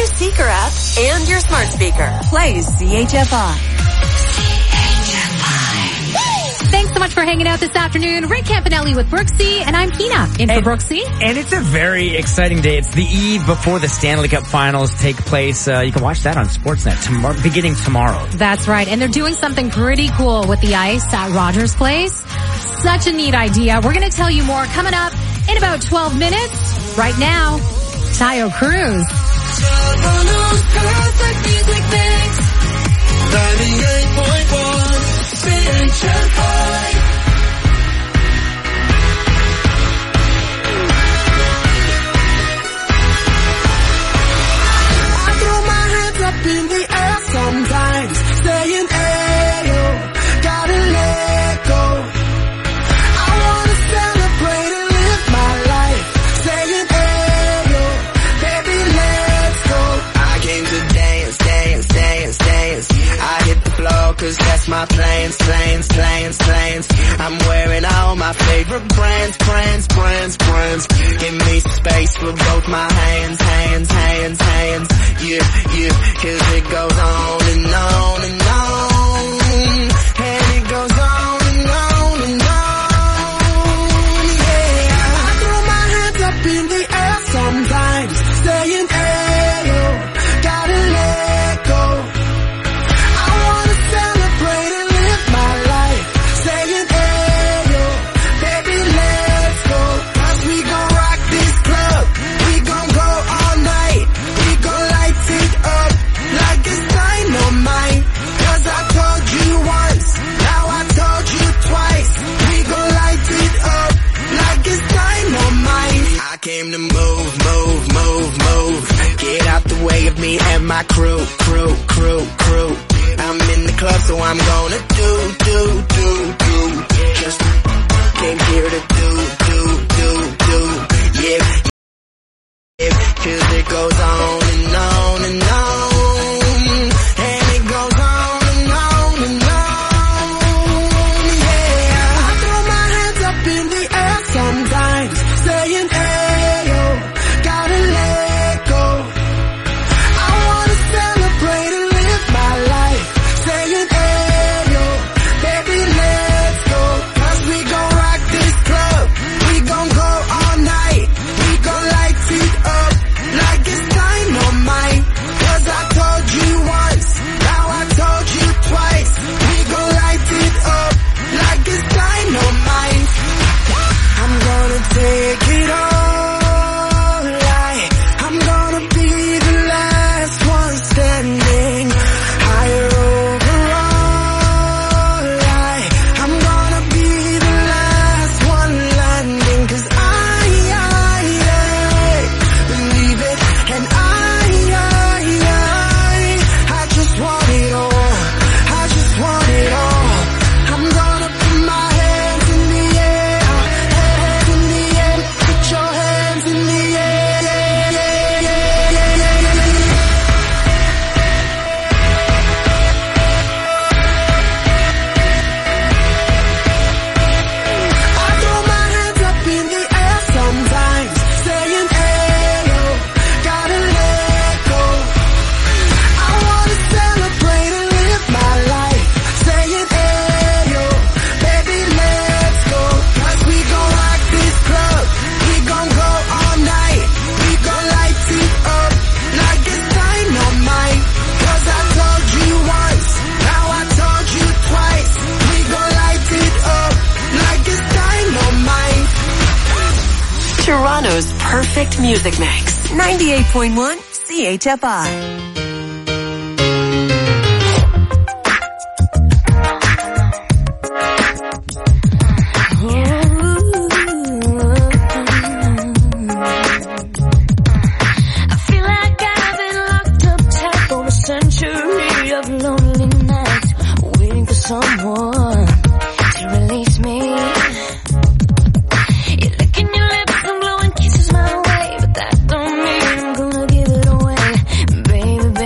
Seeker app and your smart speaker. Play CHFI. Thanks so much for hanging out this afternoon. Ray Campanelli with Brooksy, and I'm Kina in for Brooksy. And it's a very exciting day. It's the eve before the Stanley Cup Finals take place. You can watch that on Sportsnet beginning tomorrow. That's right. And they're doing something pretty cool with the ice at Rogers Place. Such a neat idea. We're going to tell you more coming up in about 12 minutes. Right now, Tayo Cruz. Perfect music mix. 98.1 CHFI. I throw my hands up in the air sometimes, saying, ayo, gotta let go. I wanna celebrate and live my life, saying, ayo, baby, let's go. I came to dance, dance, dance, dance. I hit the floor cause that's my plans, plans, plans, plans. I'm wearing all my favorite brands, brands, brands, brands. Give me space for both my hands, hands, hands, hands. Yeah, yeah, cause it goes on and on and on. And it goes on and on and on. Yeah, I throw my hands up in the air sometimes, saying, ayo, gotta let go. I wanna celebrate and live my life, saying, ayo, baby, let's go. Cause we gon' rock this club, we gon' go all night, we gon' light it up like it's dynamite. Cause I told you once, now I told you twice, we gon' light it up like it's dynamite. I came to move, move, move, move. Get out the way of me and my crew, crew, crew, crew. I'm in the club, so I'm gonna do. Just came here to do. Yeah, cause it goes on and on and on. And it goes on and on and on. Yeah, I throw my hands up in the air sometimes, saying, ayo, gotta let go. I wanna celebrate and live my life, saying, ayo, baby, let's go. Cause we gon' rock this club, we gon' go all night, we gon' light it up like it's dynamite. Cause I told you once, now I told you twice, we gon' light it up like it's dynamite. I'm gonna take it all, I'm gonna be the last one standing, higher overall, I'm gonna be the last one landing. Cause I believe it, and I just want it all, I just want it all. I'm gonna put my hands in the air, hands in the air, put your hands in the air, I throw my hands up in the air sometimes, saying, ayo, gotta let go. I wanna celebrate and live my life, saying, ayo, baby, let's go. Cause we gon' rock this club, we gon' go all night, we gon' light it up like it's dynamite. Cause I told you once, now I told you twice, we gon' light it up like it's dynamite. Toronto's perfect music mix. 98.1 CHFI. I feel like I've been locked up tight for a century of lonely nights, waiting for someone to release me. You're licking your lips and blowing kisses my way, but that don't mean I'm gonna give it away. Baby,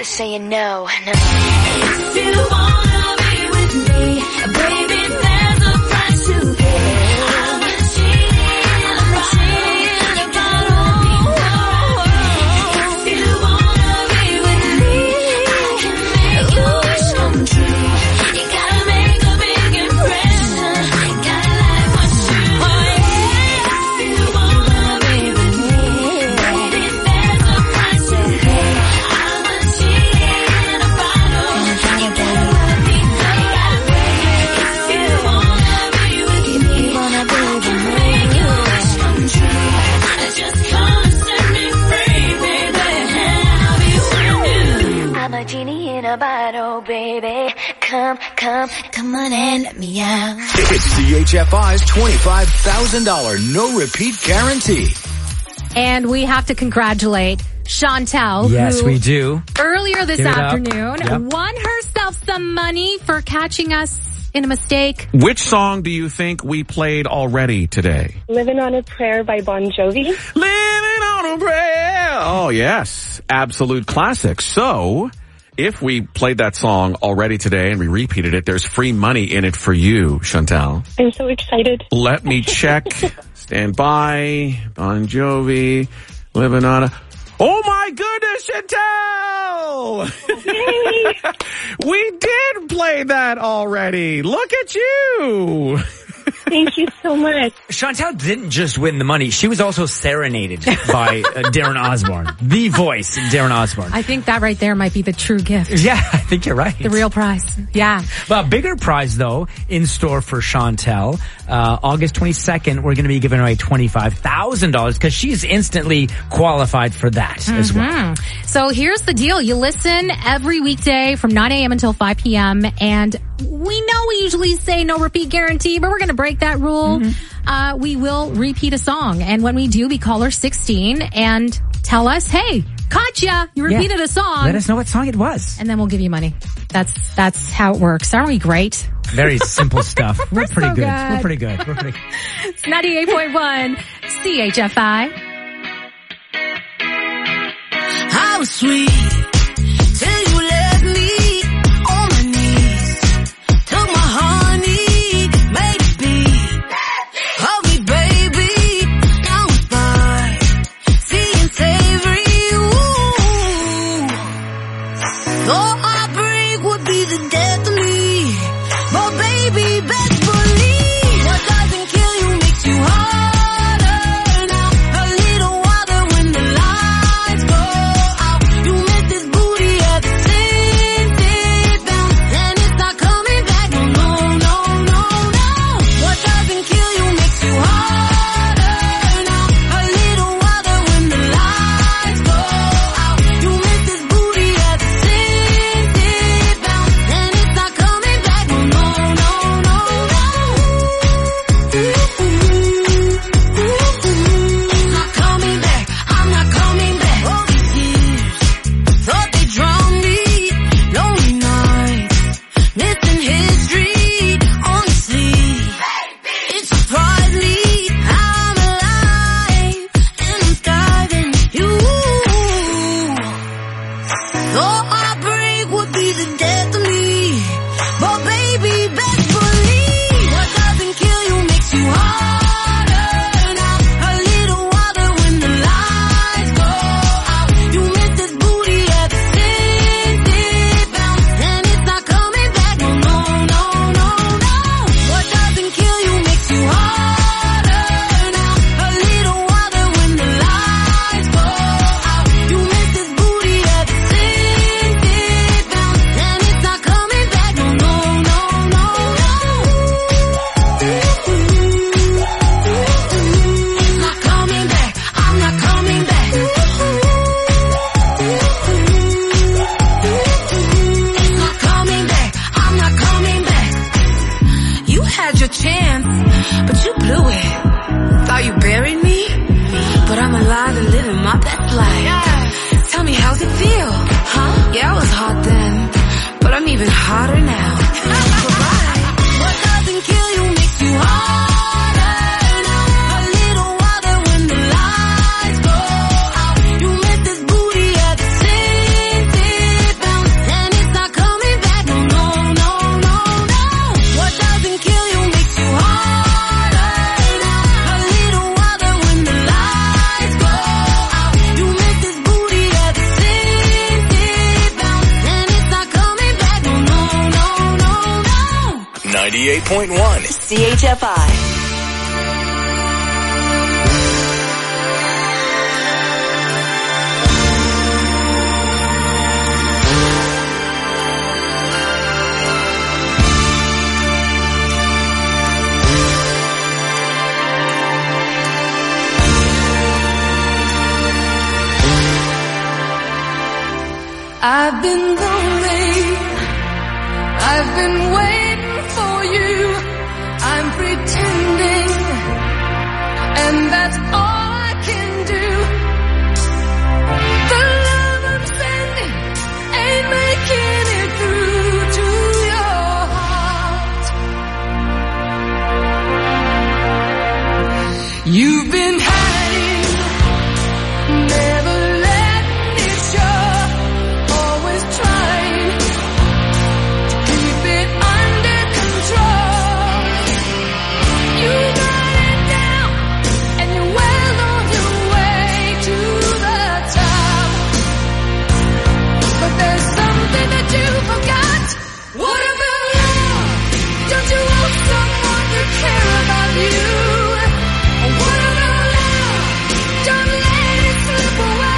to saying no. If you wanna be with me, baby, there's a price to pay. I'm a cheating about if you wanna be with me, I can make your wish come true. You gotta make a big impression. Gotta like what you want. If you wanna be with me, baby, there's a price to pay. I'm a cheating about you gotta let me know that way. If you wanna be with me, make your wish come true. Just come and set me free, baby. I'll be with you. I'm a genie in a bottle, baby. Come on and let me out. It's CHFI's $25,000 no repeat guarantee. And we have to congratulate Chantel, Yes, who we do. earlier this Give it up. afternoon Yep. won herself some money for catching us in a mistake. Which song do you think we played already today? Living on a Prayer by Bon Jovi. Living on a Prayer. Oh, yes. Absolute classic. So, if we played that song already today and we repeated it, there's free money in it for you, Chantal. I'm so excited. Let me check. Stand by. Bon Jovi. Living on a... Oh my goodness, Chantal! We did play that already. Look at you. Thank you so much. Chantal didn't just win the money. She was also serenaded by Darren Osborne. The voice, Darren Osborne. I think that right there might be the true gift. Yeah, I think you're right. The real prize. Yeah. But a bigger prize, though, in store for Chantal. August 22nd, we're going to be giving away $25,000 because she's instantly qualified for that as well. So here's the deal. You listen every weekday from 9 a.m. until 5 p.m. And we know we usually say no repeat guarantee, but we're going to break that rule. We will repeat a song. And when we do, we call her 16 and tell us, hey, caught ya. You repeated a song. Let us know what song it was. And then we'll give you money. That's how it works. Aren't we great? Very simple stuff. We're pretty so good. good. We're pretty good. We're pretty good. It's 98.1 CHFI. How sweet till you left me on my knees. Took my honey, made it beat. Hug me, baby, now I'm fine. Seeing savory, ooh. Your heartbreak would be the death of me. But baby, best believe what doesn't kill you makes you harder. Now a little water when the lights go out. You miss this booty ever since it bounced, and it's not coming back. No, no, no, no, no. What doesn't kill you makes you harder. Now a little water when the lights go out. You miss this booty ever since it bounced, and it's not coming back. No, no, no, no, no. It's not coming back. I'm not coming back. All these years thought they drowned me. Lonely nights, missing history. Honestly, it surprised me how I'm alive and I'm diving you. Your heartbreak would be the death of me. But baby, best believe what doesn't kill you makes you harder. Now a little water when the lights go out. You miss this booty ever since it bounced, and it's not coming back. No, no, no, no, no. What doesn't kill you makes you harder. Now a little water when the lights go out. You miss this booty ever since 98.1. CHFI. I've been lonely, I've been waiting for you, I'm pretending, and that's all I can do. The love I'm sending ain't making it through to your heart. You've been hiding, never letting it show. Trying to keep it under control. You got it down, and you're well on your way to the top. But there's something that you forgot. What about love? Don't you want someone to care about you? What about love? Don't let it slip away.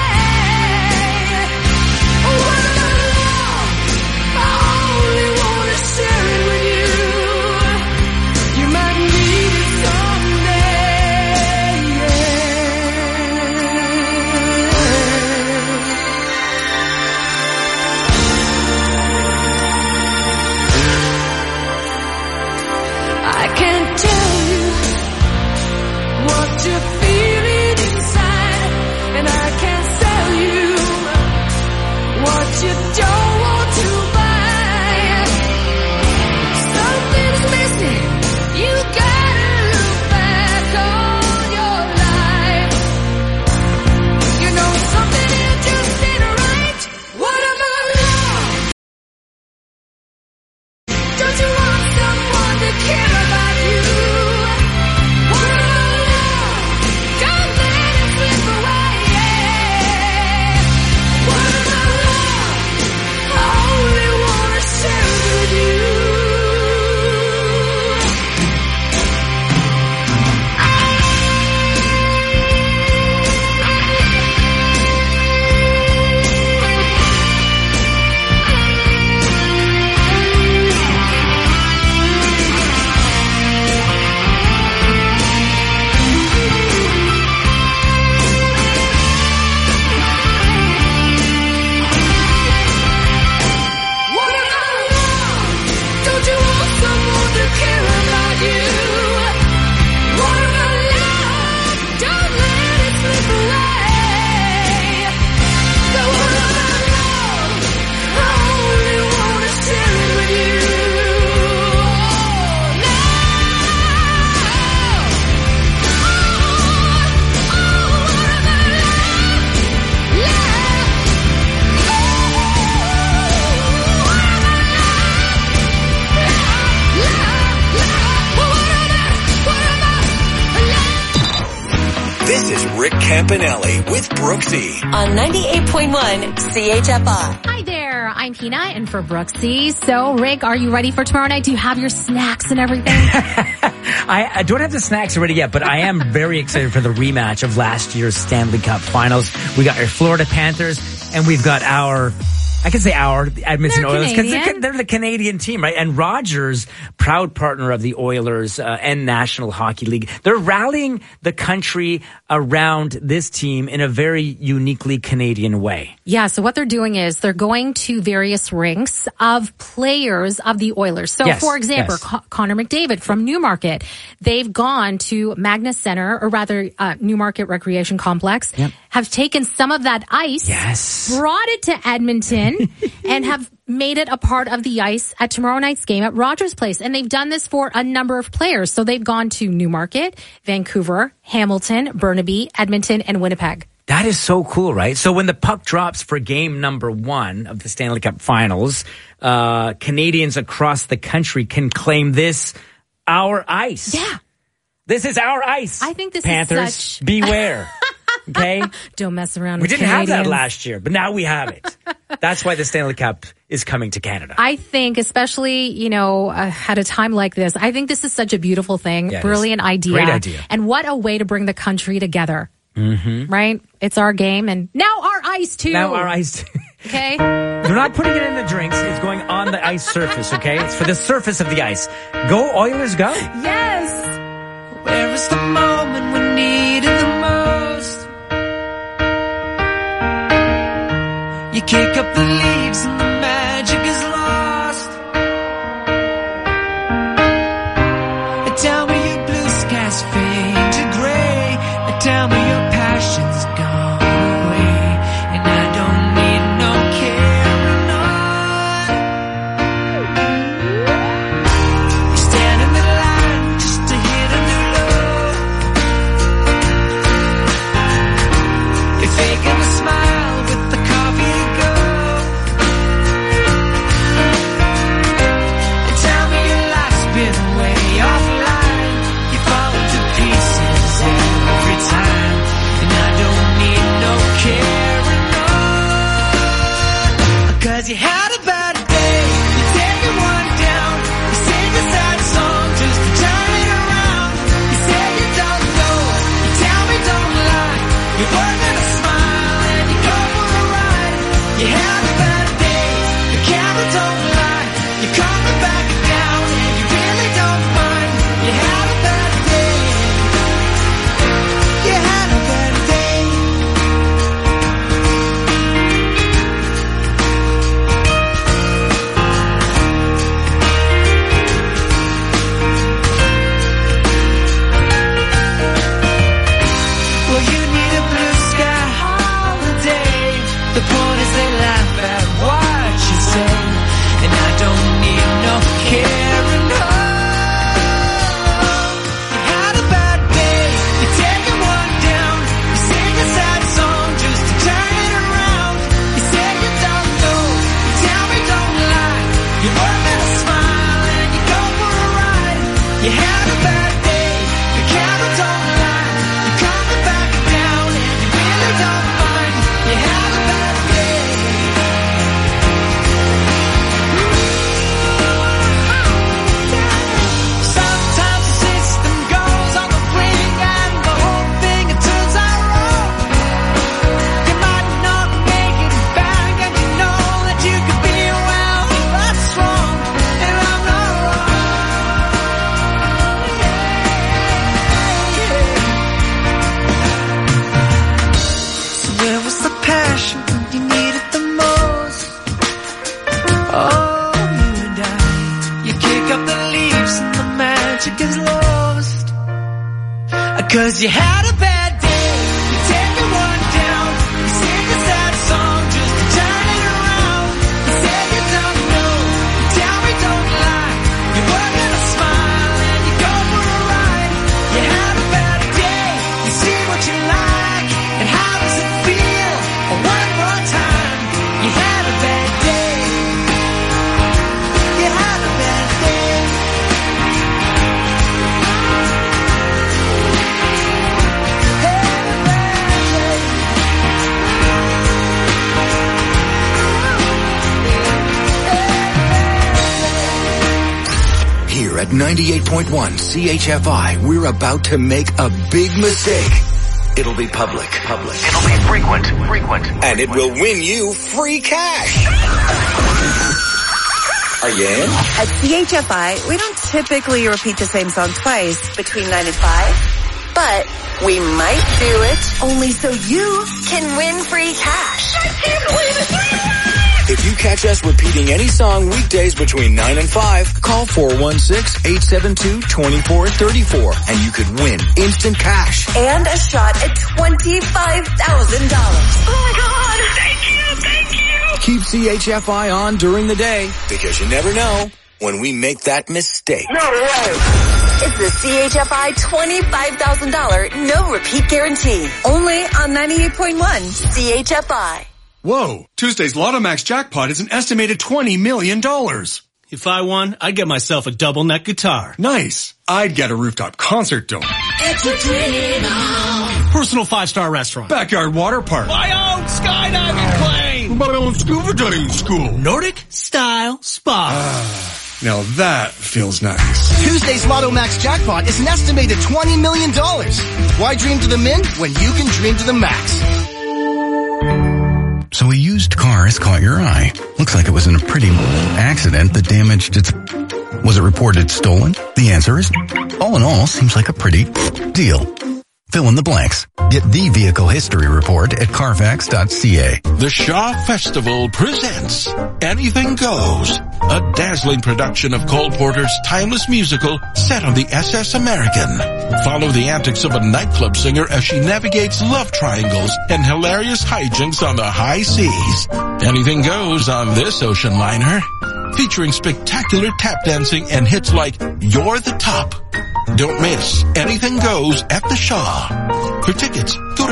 You're feeling inside, and I can't sell you what you don't want to buy. Something's missing, you gotta look back on your life. You know something ain't just ain't right. What about love? Don't you want someone to care about you? What about don't let it slip away. What about love? I only wanna share it with you. This is Rick Campanelli with Brooksy On 98.1 CHFI. Hi there, I'm Pina and for Brooksy. So, Rick, are you ready for tomorrow night? Do you have your snacks and everything? I don't have the snacks ready yet, but I am very excited for the rematch of last year's Stanley Cup Finals. We got our Florida Panthers, and we've got our Edmonton They're Oilers, because Canadian. they're the Canadian team, right? And Rogers, proud partner of the Oilers and National Hockey League, they're rallying the country around this team in a very uniquely Canadian way. Yeah, so what they're doing is they're going to various rinks of players of the Oilers. So, Yes, for example, yes. Connor McDavid from Newmarket. They've gone to Magna Center, or rather Newmarket Recreation Complex, have taken some of that ice, brought it to Edmonton, and have made it a part of the ice at tomorrow night's game at Rogers Place. And they've done this for a number of players. So they've gone to Newmarket, Vancouver, Hamilton, Burnaby, Edmonton, and Winnipeg. That is so cool, right? So when the puck drops for game number 1 of the Stanley Cup Finals, Canadians across the country can claim this our ice. Yeah. This is our ice. I think this Panthers, is such... beware. Okay? Don't mess around We with didn't have that Canadians. last year, but now we have it. That's why the Stanley Cup is coming to Canada. I think, especially, at a time like this, I think this is such a beautiful thing. Yeah, it Brilliant is. idea. Great idea. And what a way to bring the country together. Mm-hmm. Right? It's our game, and now our ice, too. Now our ice. Okay? They're not putting it in the drinks. It's going on the ice surface, okay? It's for the surface of the ice. Go, Oilers, go. Yes. Where is the moment we needed the most? You kick up the leaves and the magic is lost. Tell me your blue skies fade to gray. Tell me your passion's gone away. And I don't need no carrying on. You stand in the line just to hit a new low. You're faking a smile with the coffee to go. And tell me your life's been way offline. You fall into pieces every time. And I don't need no carrying on. 'Cause you had a bad day. You take one down. You sing a sad song just to turn it around. You say you don't know. You tell me don't lie. You're working a smile and you go for a ride. You had a bad day. The camera don't lie. You're coming back down and you really don't mind. You had a bad day. You had a bad day. Well, you need a blue sky holiday. The point is they laugh at what you say. And I don't need no carrying on. You had a bad day. You're taking one down. You sing a sad song just to turn it around. You say you don't know. You tell me don't lie. You're working a smile and you go for a ride. You had a bad day. The camera don't lie. You're coming back down and you really don't mind. You had a bad day. Sometimes the system goes on the blink and the whole thing it turns out wrong. You might not make it back and you know that you could be well. That's wrong and I'm not wrong. So where was the passion when you needed the most? Oh, you and I. You kick up the leaves and the magic is lost. 'Cause you had a bad day. You take one down. You sing a sad song just to turn it around. You say you don't know. You tell me don't lie. You're working a smile and you go for a ride. You had a bad day. You see what you like and how does it feel? One more time. You had a bad day. You had a bad day. Here at 98.1 CHFI, we're about to make a big mistake. It'll be public. It'll be frequent. And it will win you free cash. Are you in? At CHFI, we don't typically repeat the same song twice between 9 and 5, but we might do it only so you can win free cash. I can't believe it! If you catch us repeating any song weekdays between 9 and 5, call 416-872-2434 and you could win instant cash. And a shot at $25,000. Oh my God! Thank you! Keep CHFI on during the day because you never know when we make that mistake. No way! It's the CHFI $25,000 no repeat guarantee. Only on 98.1 CHFI. Whoa, Tuesday's Lotto Max jackpot is an estimated $20 million. If I won, I'd get myself a double neck guitar. Nice. I'd get a rooftop concert dome. Entertaining. Personal 5-star restaurant. Backyard water park. My own skydiving plane. My own scuba diving school. Nordic style spa. Now that feels nice. Tuesday's Lotto Max jackpot is an estimated $20 million. Why dream to the min when you can dream to the max? So a used car has caught your eye. Looks like it was in a pretty accident that damaged its... Was it reported stolen? The answer is, all in all, seems like a pretty deal. Fill in the blanks. Get the vehicle history report at Carfax.ca. The Shaw Festival presents Anything Goes, a dazzling production of Cole Porter's timeless musical set on the SS American. Follow the antics of a nightclub singer as she navigates love triangles and hilarious hijinks on the high seas. Anything goes on this ocean liner, featuring spectacular tap dancing and hits like You're the Top. Don't miss Anything Goes at the Shaw. For tickets, go to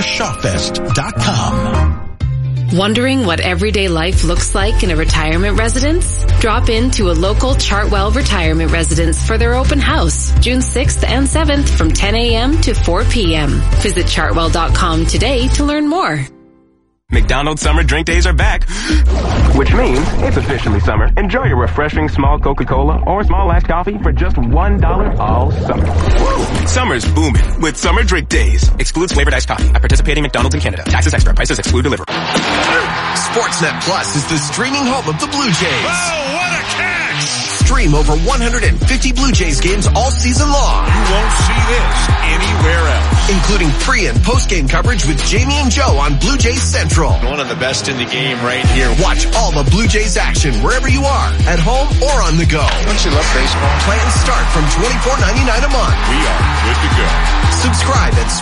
shawfest.com. Wondering what everyday life looks like in a retirement residence? Drop into a local Chartwell retirement residence for their open house, June 6th and 7th from 10 a.m. to 4 p.m. Visit chartwell.com today to learn more. McDonald's Summer Drink Days are back, which means it's officially summer. Enjoy your refreshing small Coca-Cola or small iced coffee for just $1 all summer. Woo! Summer's booming with Summer Drink Days. Excludes flavored iced coffee at participating McDonald's in Canada. Taxes extra. Prices exclude delivery. Sportsnet Plus is the streaming home of the Blue Jays. Oh, what a catch! Stream over 150 Blue Jays games all season long. You won't see this anywhere else. Including pre- and post-game coverage with Jamie and Joe on Blue Jays Central. One of the best in the game right here. Watch all the Blue Jays action wherever you are, at home or on the go. Don't you love baseball? Plans start from $24.99 a month. We are good to go. Subscribe at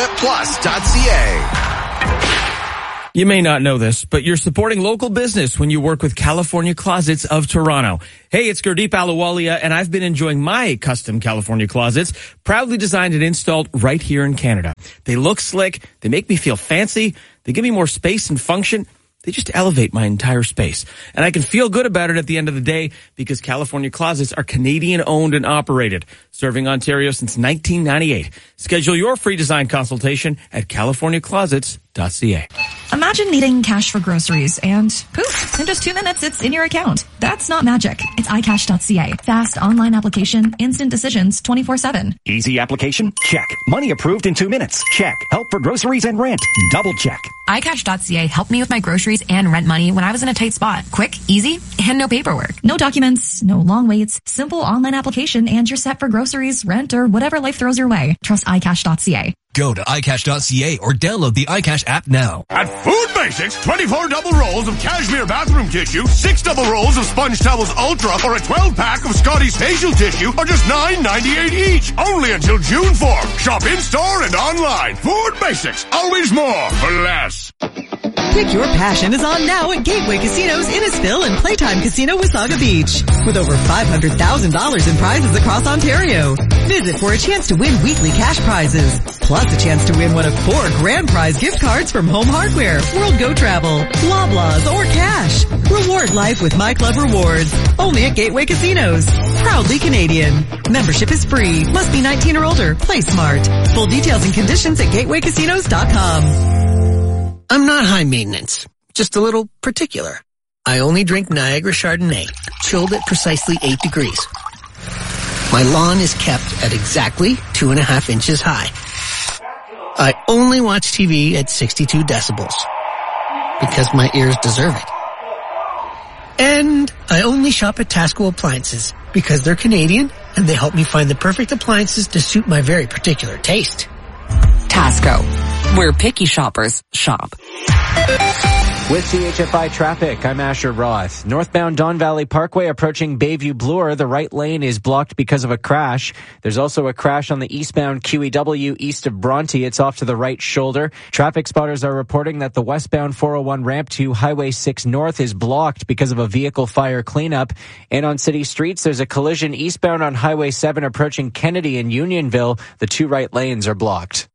sportsnetplus.ca. You may not know this, but you're supporting local business when you work with California Closets of Toronto. Hey, it's Gurdeep Ahluwalia, and I've been enjoying my custom California closets, proudly designed and installed right here in Canada. They look slick, they make me feel fancy, they give me more space and function. They just elevate my entire space. And I can feel good about it at the end of the day because California Closets are Canadian owned and operated, serving Ontario since 1998. Schedule your free design consultation at californiaclosets.ca. Imagine needing cash for groceries and poof, in just 2 minutes it's in your account. That's not magic. It's iCash.ca. Fast online application, instant decisions 24/7. Easy application? Check. Money approved in 2 minutes? Check. Help for groceries and rent? Double check. iCash.ca helped me with my groceries and rent money when I was in a tight spot. Quick, easy, and no paperwork. No documents, no long waits, simple online application, and you're set for groceries, rent, or whatever life throws your way. Trust iCash.ca. Go to iCash.ca or download the iCash app now. At Food Basics, 24 double rolls of cashmere bathroom tissue, 6 double rolls of Sponge Towels Ultra, or a 12-pack of Scotty's facial tissue are just $9.98 each. Only until June 4. Shop in-store and online. Food Basics. Always more for less. Pick Your Passion is on now at Gateway Casinos Innisfil and Playtime Casino Wasaga Beach. With over $500,000 in prizes across Ontario. Visit for a chance to win weekly cash prizes. Plus a chance to win one of 4 grand prize gift cards from Home Hardware, World Go Travel, Loblaws, or cash. Reward life with My Club Rewards. Only at Gateway Casinos. Proudly Canadian. Membership is free. Must be 19 or older. Play smart. Full details and conditions at gatewaycasinos.com. I'm not high maintenance, just a little particular. I only drink Niagara Chardonnay, chilled at precisely 8 degrees. My lawn is kept at exactly 2.5 inches high. I only watch TV at 62 decibels because my ears deserve it. And I only shop at Tasco Appliances because they're Canadian and they help me find the perfect appliances to suit my very particular taste. Tasco, where picky shoppers shop. With CHFI traffic, I'm Asher Roth. Northbound Don Valley Parkway approaching Bayview Bloor. The right lane is blocked because of a crash. There's also a crash on the eastbound QEW east of Bronte. It's off to the right shoulder. Traffic spotters are reporting that the westbound 401 ramp to Highway 6 North is blocked because of a vehicle fire cleanup. And on city streets, there's a collision eastbound on Highway 7 approaching Kennedy in Unionville. The 2 right lanes are blocked.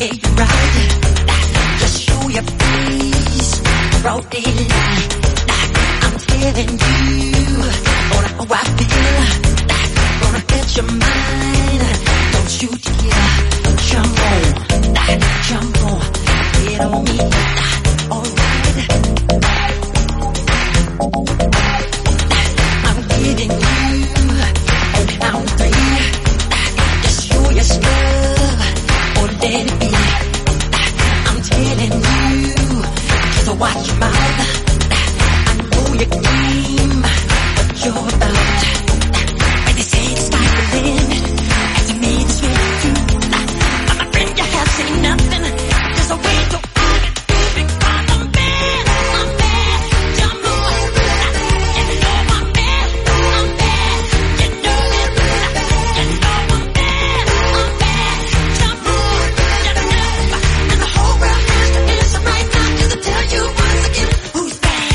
Yeah, you're right. Just show your face. Broad daylight. I'm telling you how I feel. Gonna get your mind. Don't you dare jump on. Get on me. Alright. I'm giving you on count three. Just show your stuff or let it be. I'm telling you, so watch your mouth. I know your game, what you're about. When they say the sky's the limit, and to me this way too. But my friend, you have seen nothing. There's a way to argue because I'm bad. Jump on. You know I'm bad. You know it. You know I'm bad. Jump on. You know. And the whole world has to answer right now. 'Cause I tell you once again, who's bad?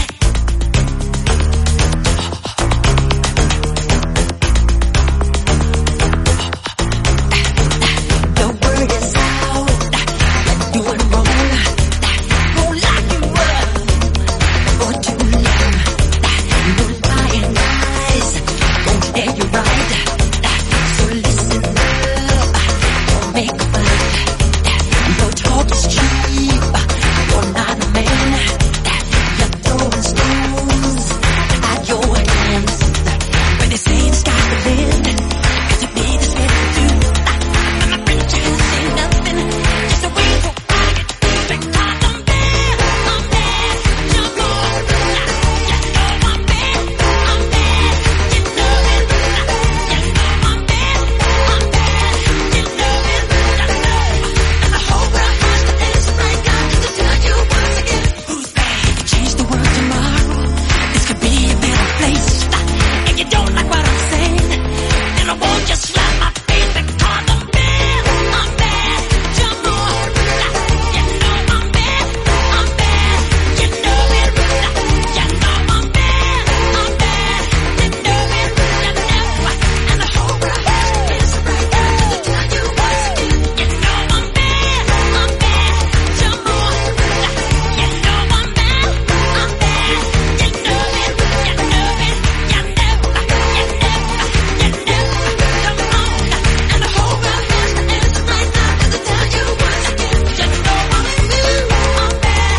The word is out. You're doing wrong. Won't lock you up for too long. No lying lies won't tell you right. So listen up. Don't make a fight. Your talk is cheap. You're not a man. You're throwing stones at your hands. When they say the sky's the limit, 'cause to me this way to do. But my friend, you haven't seen nothing. Just a way to argue because I'm bad. Jump on. You know I'm bad. You know it. You know I'm bad. You know it. And the whole world has to answer right now. 'Cause I tell you once again, who's bad? Change the world tomorrow. This could be a better place. If you don't like what I'm saying, then I won't just slap my face because I'm bad. Jump on. You know I'm bad. You know it. You know I'm bad. You know it. You know. And the whole world has to answer right now. 'Cause I tell you once again, you know I'm bad. Jump on. You know I'm bad. You know it. You know it. You know. You know. Come on. And the whole world has to answer right now. 'Cause I tell you once again, you know I'm bad. You know it. You know I'm bad.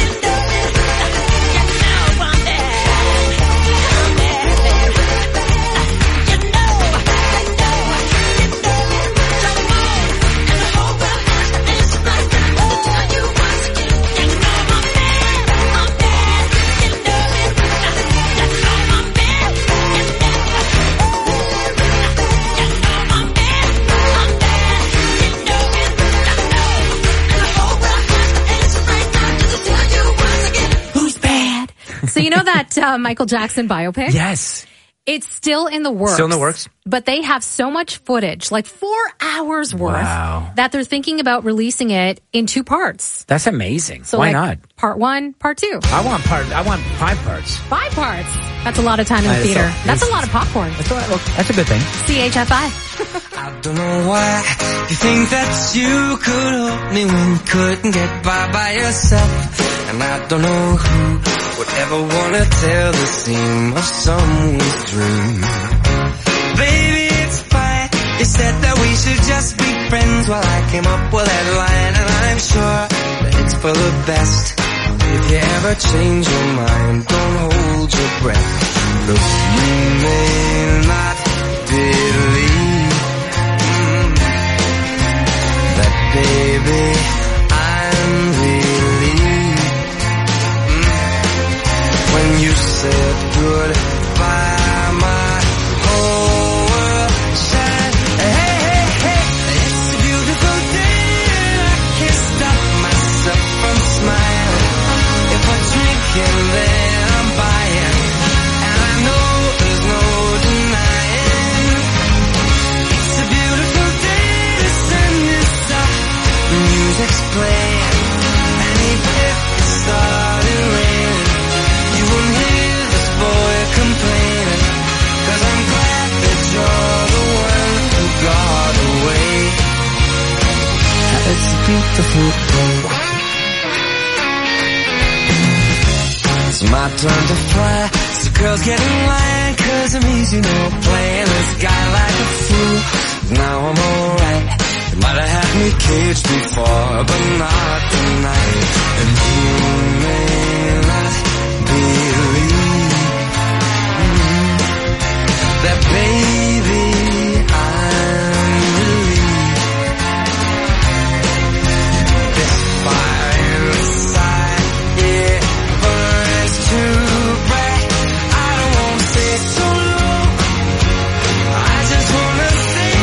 Who's bad? So you know that Michael Jackson biopic? Yes. It's still in the works. Still in the works? But they have so much footage, like 4 hours worth, Wow. that they're thinking about releasing it in 2 parts. That's amazing. So Why like, not? Part 1, part 2. I want 5 parts. 5 parts. That's a lot of time in the It's theater. a- That's a it's- lot of popcorn. That's a good thing. CHFI. I don't know why you think that you could help me when you couldn't get by yourself. And I don't know who would ever want to tell the seam of someone's dream. Baby, it's fine. You said that we should just be friends. Well, I came up with that line, and I'm sure that it's for the best. If you ever change your mind, don't hold your breath. Look, you may not believe that, baby, I'm relieved when you said goodbye. My whole world shined. Hey, hey, hey, it's a beautiful day, and I can't stop myself from smiling. If I drink and then I'm buying, and I know there's no learn to fly. So girls get in line, cause I'm easy, no playing this guy like a fool. Now I'm alright. You might have had me caged before, but not tonight. And you may not believe that, baby, I'm relieved. This fire inside, it burns too bright. I don't want to stay so long, I just want to say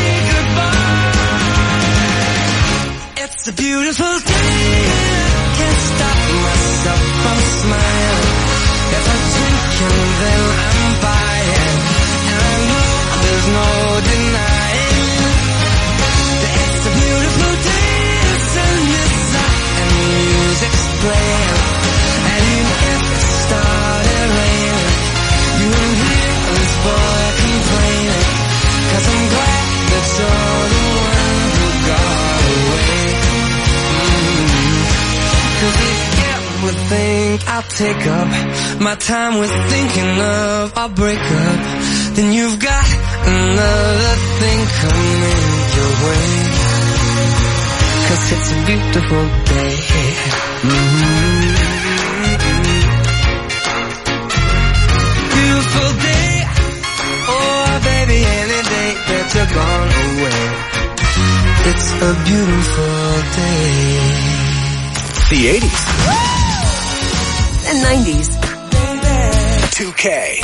goodbye. It's a beautiful day, can't stop myself from smiling. If I drink and then I'm buying, and I know there's no denying that it's a beautiful day. The sun is up and the music's playing, and even if it started raining, you won't hear this boy complaining, cause I'm glad that you're the one who got away. Cause if everything I'll take up my time with thinking of our breakup, then you've got another thing coming your way. Cause it's a beautiful day. Beautiful day. Oh baby, any day that you're gone away, it's a beautiful day. The 80s. And 90s. 2K.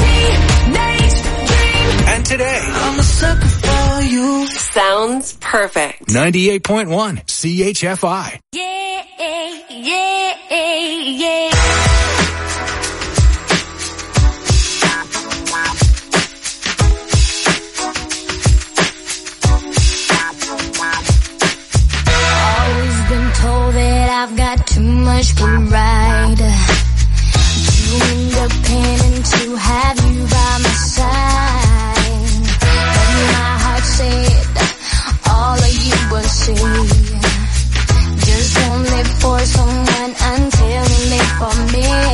And today. I'm a sucker for you. Sounds perfect. 98.1 CHFI. Yeah, yeah, yeah. Always been told that I've got too much pride, too independent to have you by my side. But my heart said all of you would say, just don't live for someone until you live for me.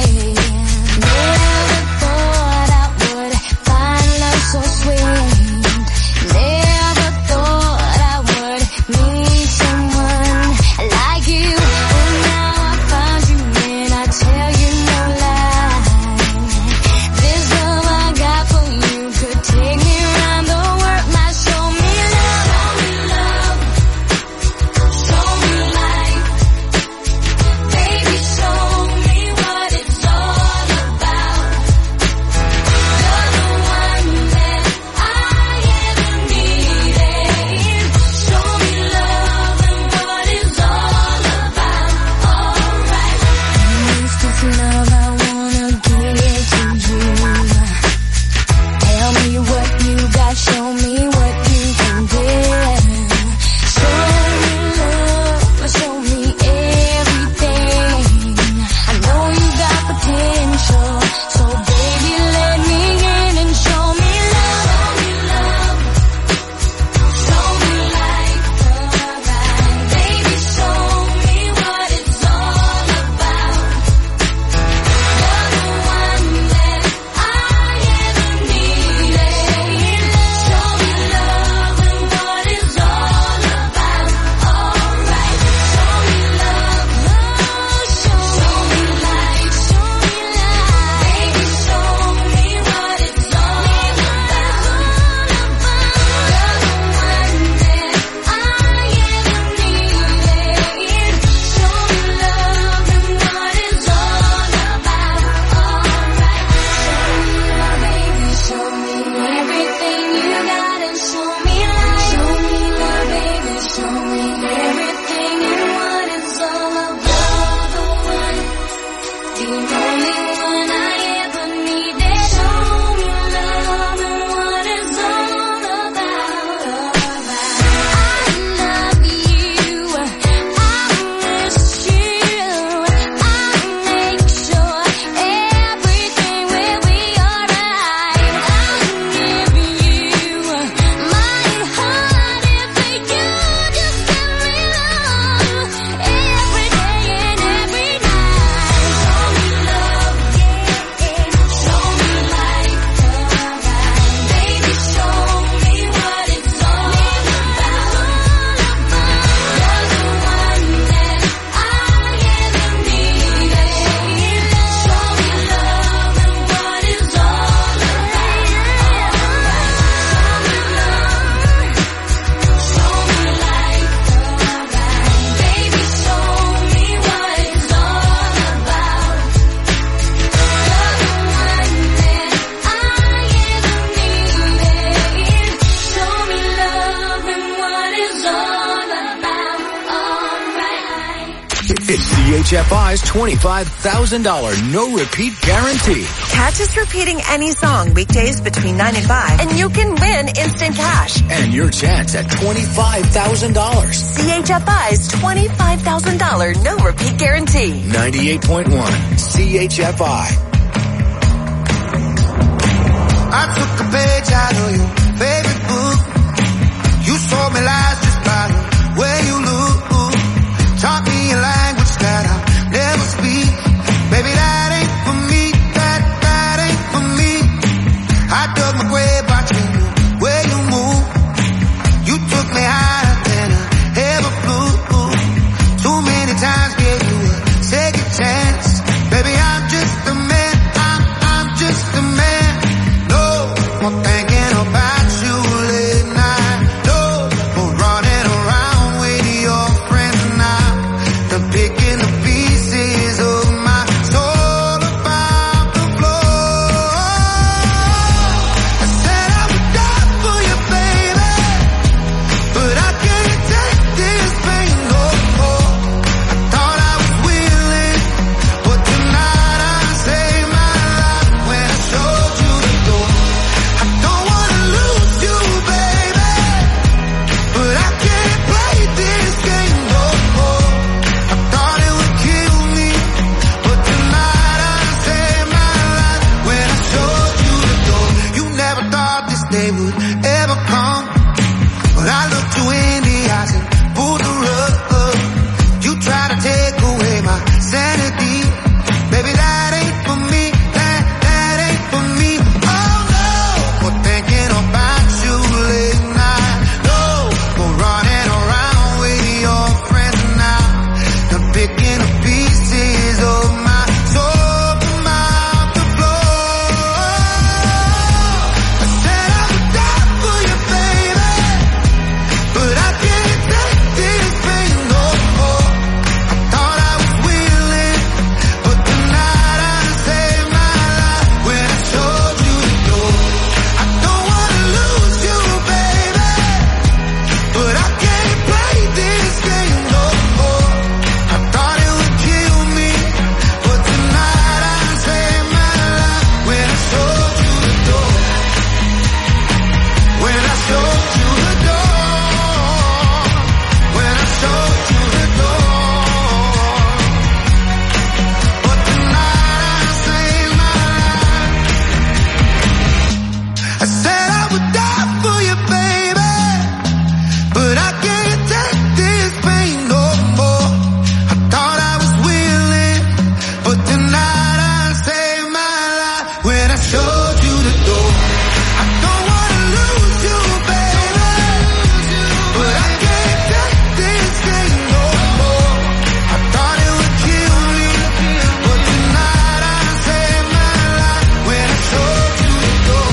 CHFI's $25,000 no-repeat guarantee. Catch us repeating any song weekdays between 9 and 5, and you can win instant cash. And your chance at $25,000. CHFI's $25,000 no-repeat guarantee. 98.1 CHFI. I took a page out of your favorite book. You sold me lies just by the way you look. Taught me a language that I'll never speak. Baby, that ain't for me. That ain't for me. I dug my grave watching the way you move. You took me higher than I ever flew. Too many times gave you a second chance. Baby, I'm just a man. I'm just a man. No more thinking about you late night. No more running around with your friends now. They're picking the pieces of my soul about the floor. I said I would die for you, baby, but I can't take this pain no more. I thought I was willing, but tonight I saved my life when I showed you the door. I don't wanna lose you, baby, but I can't play this game no more. I thought it would kill me, but tonight I saved my life when I showed you the door. You never thought this day would ever come, but I looked you in the eyes and pulled the rug up. You try to take away my sanity. Baby, that ain't for me. That ain't for me. Oh no, for thinking about you late night. No, for running around with your friends now. They're picking the pieces of my soul from out the floor. I said I would die for you, baby, but I can't take this pain no more. I thought I was willing, but tonight I saved my life when I showed you the door. I don't wanna lose you, baby, but I can't play this game no more. I thought it would kill me, but tonight I saved my life when I showed you the door. When I showed you the door. When I showed you the door. But tonight I saved my life. I said I would die for you, baby, but I can't take this pain no more. I thought I was willing, but tonight I saved my life when I showed you the door. I don't wanna lose you, baby, but I can't take this pain no more. I thought it would kill me, but tonight I saved my life when I showed you the door.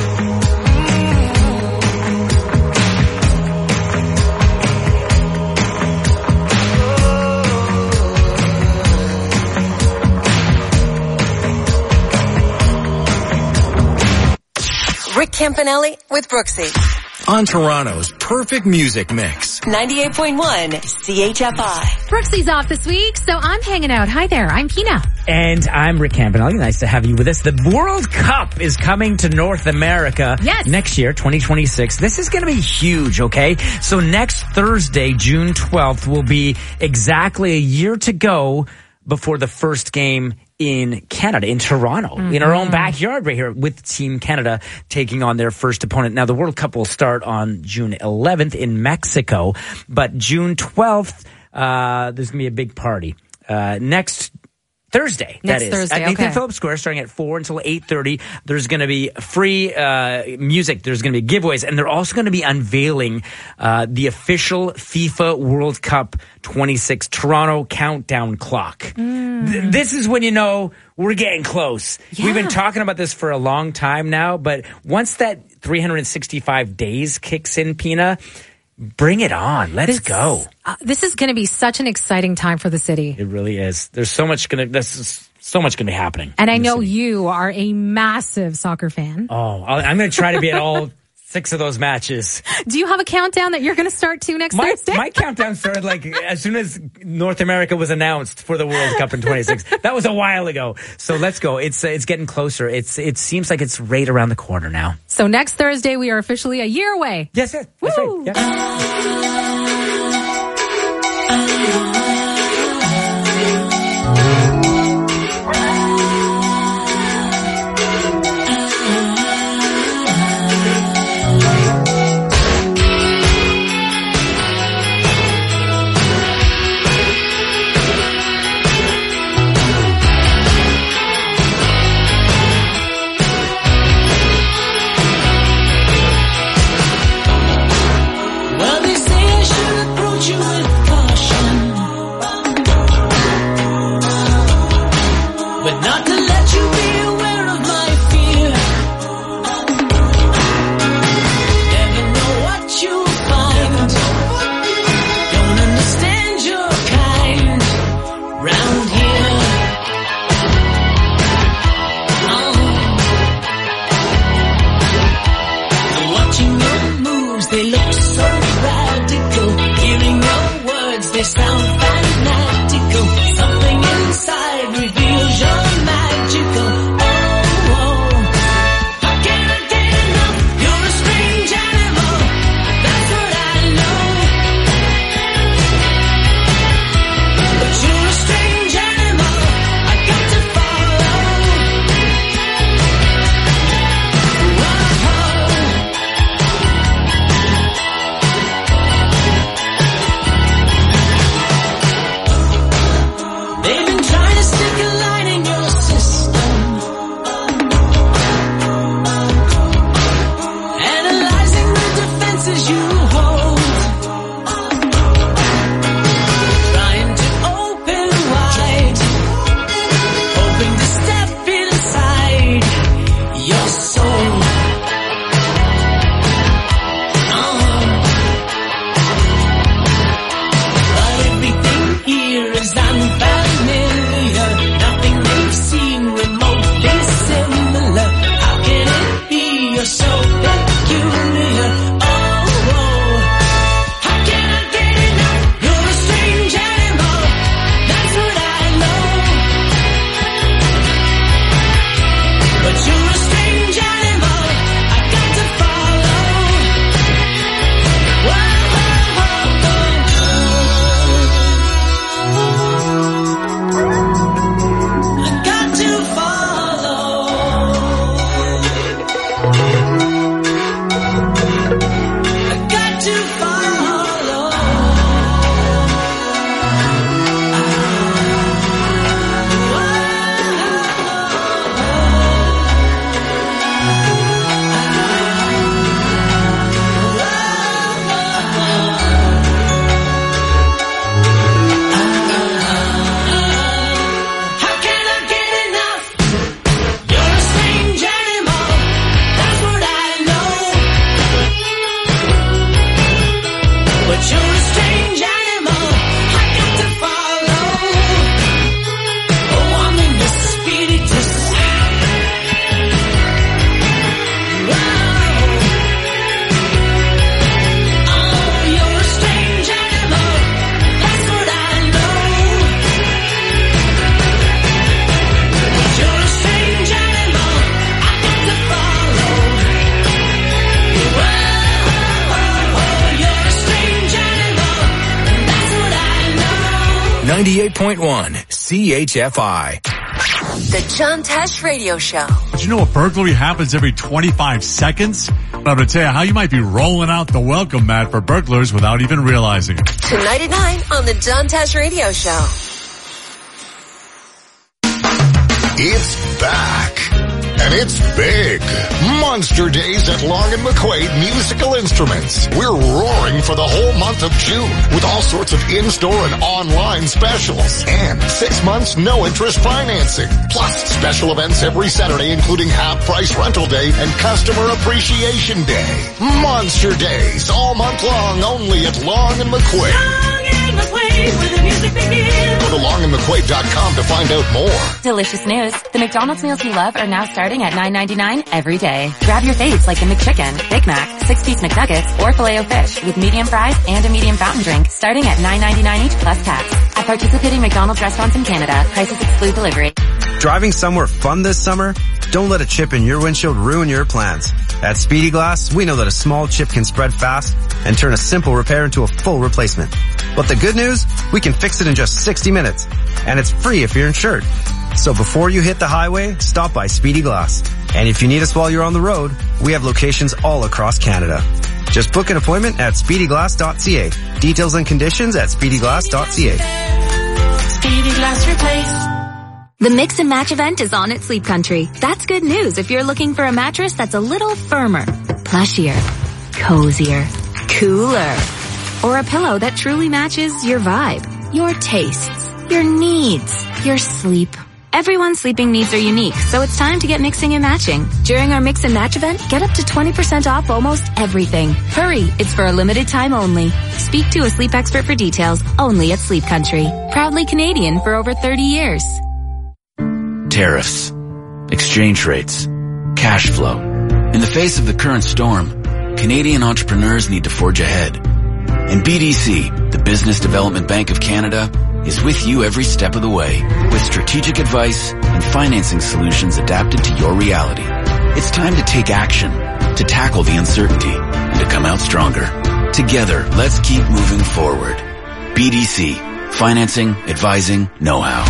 Rick Campanelli with Brooksy. On Toronto's perfect music mix. 98.1 CHFI. Brooksy's off this week, so I'm hanging out. Hi there, I'm Pina. And I'm Rick Campanelli. Nice to have you with us. The World Cup is coming to North America next year, 2026. This is going to be huge, okay? So next Thursday, June 12th, will be exactly a year to go before the first game in Canada, in Toronto, in our own backyard right here, with Team Canada taking on their first opponent. Now, the World Cup will start on June 11th in Mexico, but June 12th, there's going to be a big party. Next Thursday, that is. Thursday, at Nathan okay. Phillips Square, starting at 4 until 8:30. There's going to be free music. There's going to be giveaways. And they're also going to be unveiling the official FIFA World Cup 26 Toronto countdown clock. This is when you know we're getting close. Yeah. We've been talking about this for a long time now, but once that 365 days kicks in, Pina, bring it on. Let's go. This is going to be such an exciting time for the city. It really is. There's so much going to be happening. And I know you are a massive soccer fan. Oh, I'm going to try to be at all 6 of those matches. Do you have a countdown that you're going to start to next Thursday? My countdown started like as soon as North America was announced for the World Cup in 26. That was a while ago. So let's go. It's getting closer. It seems like it's right around the corner now. So next Thursday, we are officially a year away. Yes, that's right. Yeah. Well, they say I should approach you with caution, but not to let you be aware of my fear. Never know what you'll find. Don't understand your kind round here. I'm watching your moves, they look so radical. Hearing your words, they sound fanatical. Something inside reveals you're magical. How can I get enough? You're a strange animal, that's what I know. But you're a strange animal, I got to follow. They've been trying to stick a line in your system, analyzing the defenses you hold, trying to open wide, hoping to step inside your soul. But everything here is unfamiliar. Nothing they've seen remotely similar. How can it be you're so peculiar? How can I get enough? You're a strange animal, that's what I know. But you're a strange animal, I got to follow. I got to follow. I got to follow. How can I get enough? You're a strange animal, that's what I know. But you're a strange animal, I got to follow. Oh, I'm in the spiritus. Oh, you're a strange animal, that's what I know. You're a strange animal, I got to follow. You're a strange animal, that's what I know. 98.1 CHFI. The John Tesh Radio Show. Did you know a burglary happens every 25 seconds? I'm going to tell you how you might be rolling out the welcome mat for burglars without even realizing it. Tonight at 9 on the John Tesh Radio Show. It's back. And it's big. Monster Days at Long & McQuaid Musical Instruments. We're roaring for the whole month of June with all sorts of in-store and online specials. And 6 months no interest financing. Plus special events every Saturday including half-price rental day and customer appreciation day. Monster Days all month long only at Long & McQuaid. Long and McQuaid. where the music begins. Go to longandmcquaid.com to find out more. Delicious news. The McDonald's meals you love are now starting at $9.99 every day. Grab your faves like the McChicken, Big Mac, 6-piece McNuggets, or Filet-O-Fish with medium fries and a medium fountain drink starting at $9.99 each plus tax. At participating McDonald's restaurants in Canada, prices exclude delivery. Driving somewhere fun this summer? Don't let a chip in your windshield ruin your plans. At Speedy Glass, we know that a small chip can spread fast and turn a simple repair into a full replacement. But the good news? We can fix it in just 60 minutes. And it's free if you're insured. So before you hit the highway, stop by Speedy Glass. And if you need us while you're on the road, we have locations all across Canada. Just book an appointment at speedyglass.ca. Details and conditions at speedyglass.ca. Speedy Glass Replace. The Mix and Match event is on at Sleep Country. That's good news if you're looking for a mattress that's a little firmer, plushier, cozier, cooler, or a pillow that truly matches your vibe, your tastes, your needs, your sleep. Everyone's sleeping needs are unique, so it's time to get mixing and matching. During our Mix and Match event, get up to 20% off almost everything. Hurry, it's for a limited time only. Speak to a sleep expert for details, only at Sleep Country. Proudly Canadian for over 30 years. Tariffs, exchange rates, cash flow. In the face of the current storm, Canadian entrepreneurs need to forge ahead. And BDC, the Business Development Bank of Canada, is with you every step of the way with strategic advice and financing solutions adapted to your reality. It's time to take action, to tackle the uncertainty, and to come out stronger. Together, let's keep moving forward. BDC, financing, advising, know-how.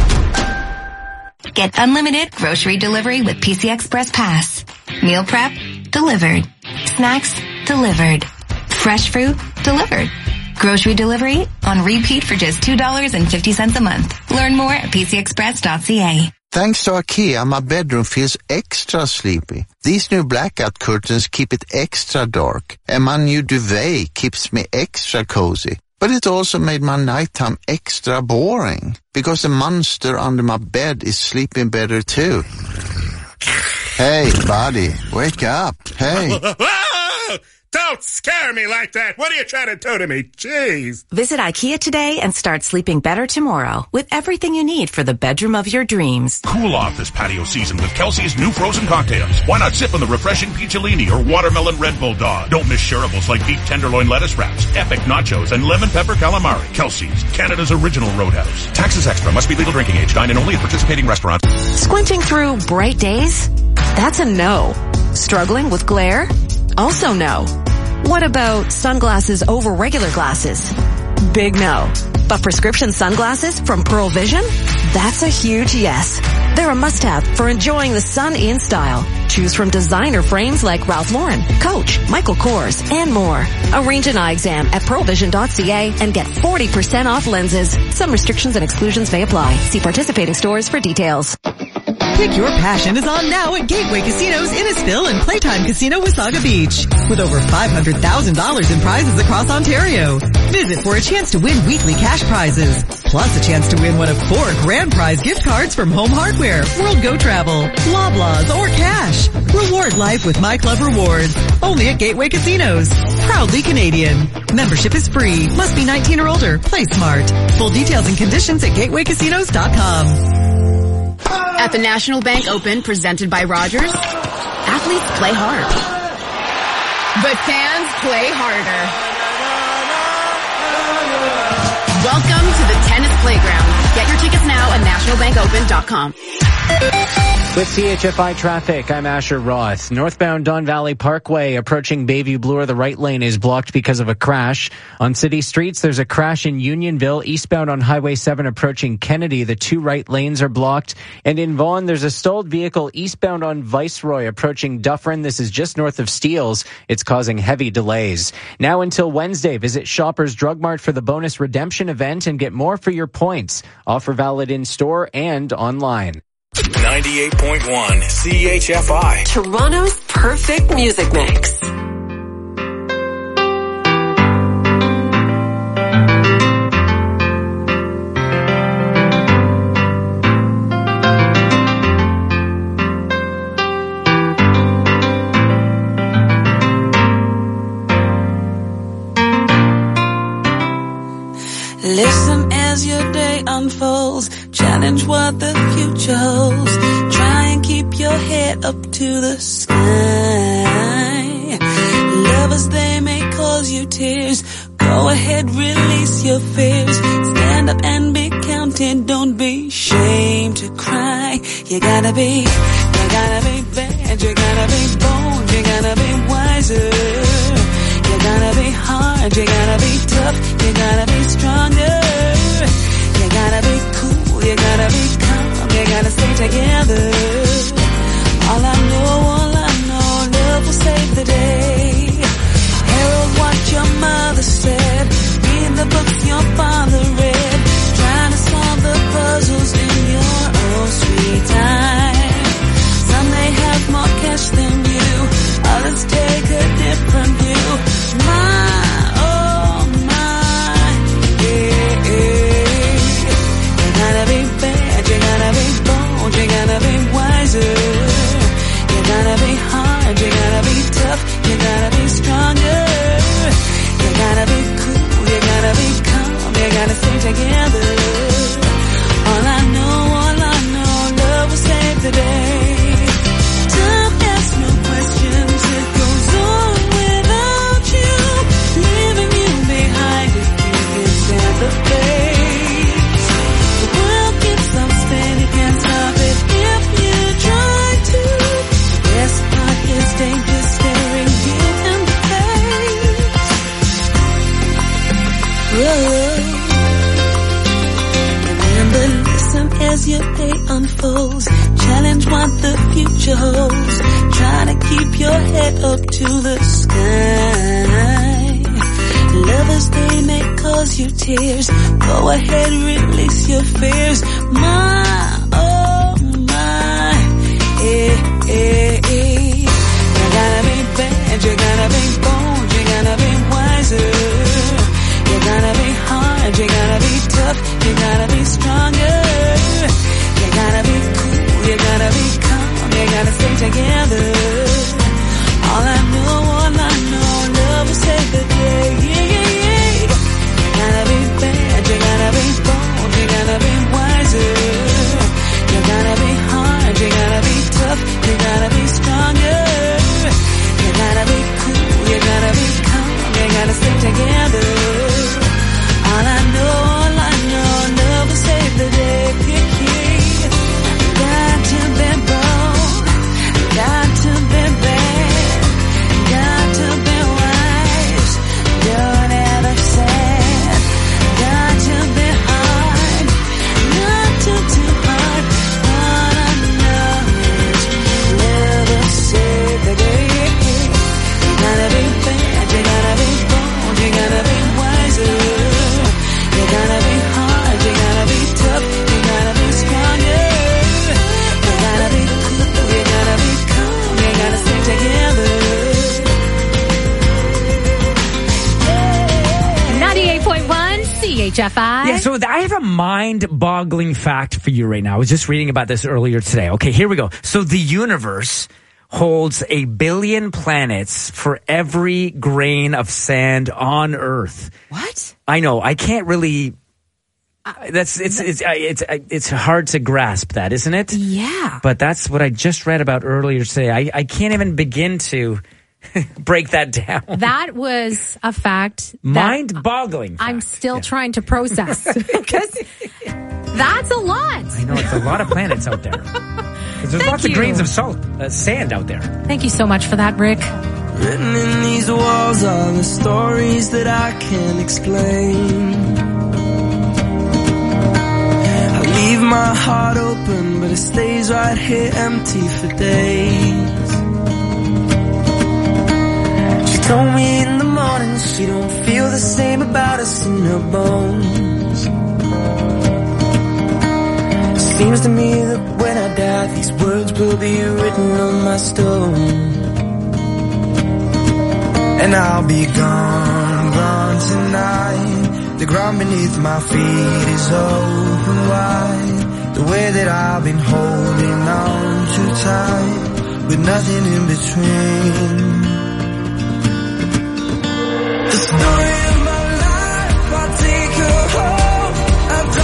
Get unlimited grocery delivery with PC Express Pass. Meal prep, delivered. Snacks, delivered. Fresh fruit, delivered. Grocery delivery on repeat for just $2.50 a month. Learn more at pcexpress.ca. Thanks to IKEA, my bedroom feels extra sleepy. These new blackout curtains keep it extra dark, and my new duvet keeps me extra cozy. But it also made my nighttime extra boring, because the monster under my bed is sleeping better too. Hey, buddy, wake up. Hey. Don't scare me like that. What are you trying to do to me? Jeez. Visit IKEA today and start sleeping better tomorrow with everything you need for the bedroom of your dreams. Cool off this patio season with Kelsey's new frozen cocktails. Why not sip on the refreshing Peacholini or watermelon Red Bulldog? Don't miss shareables like beef tenderloin lettuce wraps, epic nachos, and lemon pepper calamari. Kelsey's, Canada's original roadhouse. Taxes extra. Must be legal drinking age. Dine in only at participating restaurants. Squinting through bright days? That's a no. Struggling with glare? Also no. What about sunglasses over regular glasses? Big no. But prescription sunglasses from Pearl Vision? That's a huge yes. They're a must-have for enjoying the sun in style. Choose from designer frames like Ralph Lauren, Coach, Michael Kors, and more. Arrange an eye exam at pearlvision.ca and get 40% off lenses. Some restrictions and exclusions may apply. See participating stores for details. Pick Your Passion is on now at Gateway Casinos Innisfil and Playtime Casino Wasaga Beach. With over $500,000 in prizes across Ontario. Visit for a chance to win weekly cash prizes. Plus a chance to win one of 4 grand prize gift cards from Home Hardware, World Go Travel, Loblaws, or cash. Reward life with My Club Rewards. Only at Gateway Casinos. Proudly Canadian. Membership is free. Must be 19 or older. Play smart. Full details and conditions at gatewaycasinos.com. At the National Bank Open presented by Rogers, athletes play hard, but fans play harder. Welcome to the tennis playground. Get your tickets now at nationalbankopen.com. With CHFI traffic, I'm Asher Roth. Northbound Don Valley Parkway approaching Bayview Bloor, the right lane is blocked because of a crash. On city streets, there's a crash in Unionville. Eastbound on Highway 7 approaching Kennedy, the 2 right lanes are blocked. And in Vaughan, there's a stalled vehicle eastbound on Viceroy approaching Dufferin. This is just north of Steeles. It's causing heavy delays. Now until Wednesday, visit Shoppers Drug Mart for the bonus redemption event and get more for your points. Offer valid in store and online. 98.1 CHFI. Toronto's perfect music mix. Listen as your day unfolds. Challenge what the future holds. Try and keep your head up to the sky. Lovers, they may cause you tears. Go ahead, release your fears. Stand up and be counted. Don't be ashamed to cry. You gotta be bad. You gotta be bold. You gotta be wiser. You gotta be hard. You gotta be tough. You gotta be stronger. You gotta be cool. You gotta be calm. You gotta stay together. All I know, love will save the day. Herald what your mother said. Read the books your father read. Trying to solve the puzzles in your own sweet time. Some may have more cash than you. Others take a different view. My, oh my, yeah. You gotta be bad. You gotta be bold. You gotta be wiser. You gotta be hard. You gotta be tough. You gotta be stronger. You gotta be cool, you gotta be calm, you gotta stay together. All I know, love will save the day. Don't ask no questions, it goes on without you. Leaving you behind if you can stand the pace. The world keeps on spinning, can't stop it if you try to. The best part is danger staring you in the face. Remember, listen as your day unfolds. Challenge what the future holds. Try to keep your head up to the sky. Lovers, they may cause you tears. Go ahead, release your fears. My, oh my, You gotta be bad, you gotta be bold, you gotta be wiser. You gotta be hard, you gotta be tough, you gotta be stronger. You gotta be cool, you gotta be calm, you gotta stay together. All I know, love will save the day. You gotta be bad, you gotta be bold, you gotta be wiser. You gotta be hard, you gotta be tough, you gotta be stronger. You gotta be cool, you gotta be calm, you gotta stay together. All I know, love will save the day. Got to be bold, got to be bad, got to be wise, don't ever sad. Got to be hard, not too hard. All I know is love will save the day. You gotta be bad, you gotta be bold, you gotta be wiser. You gotta be hard, you gotta be tough, you gotta be stronger. You gotta be cool, you gotta be calm, you gotta stay together. 98.1 CHFI. Yeah, so I have a mind-boggling fact for you right now. I was just reading about this earlier today. Okay, here we go. So the universe holds 1 billion planets for every grain of sand on Earth. What? I know. I can't really. It's hard to grasp that, isn't it? Yeah. But that's what I just read about earlier today. I can't even begin to break that down. That was a fact. Mind-boggling. I'm still trying to process because that's a lot. I know, it's a lot of planets out there. There's lots of grains of sand out there. Thank you so much for that, Rick. Written in these walls are the stories that I can't explain. I leave my heart open, but it stays right here empty for days. She told me in the morning she don't feel the same about us in her bones. It seems to me that when I die, these words will be written on my stone. And I'll be gone tonight. The ground beneath my feet is open wide. The way that I've been holding on too tight, with nothing in between. The story of my life, I'll take her home. I've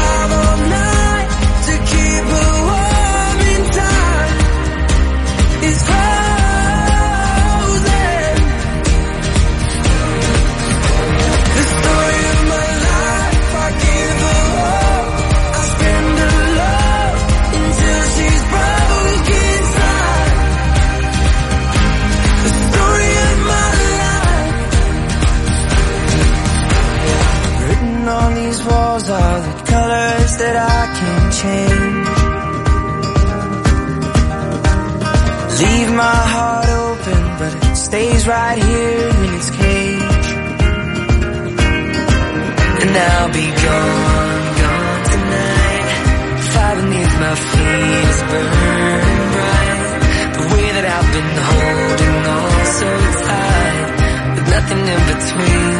my heart open, but it stays right here in its cage. And I'll be gone, gone tonight. Fire beneath my feet is burning bright. The way that I've been holding on so tight, with nothing in between.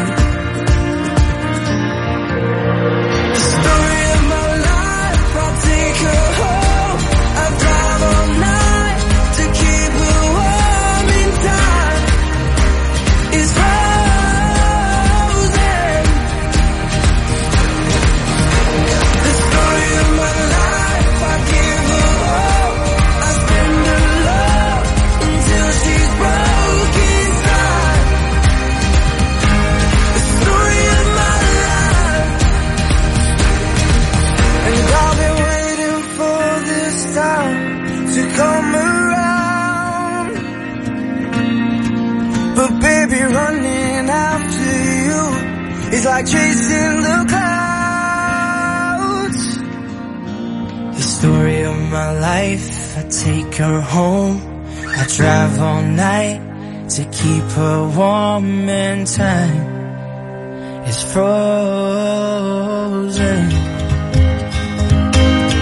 The story of my life, I'll take her home. I'll drive all night to keep her warm in time. It's frozen. The story of my life, I give her all. I spend her love until she's broke inside. The story of my life. And I've been waiting for this time to come around. But baby, running after you is like chasing the clouds. The story of my life, I take her home. I drive all night to keep her warm and time. It's frozen.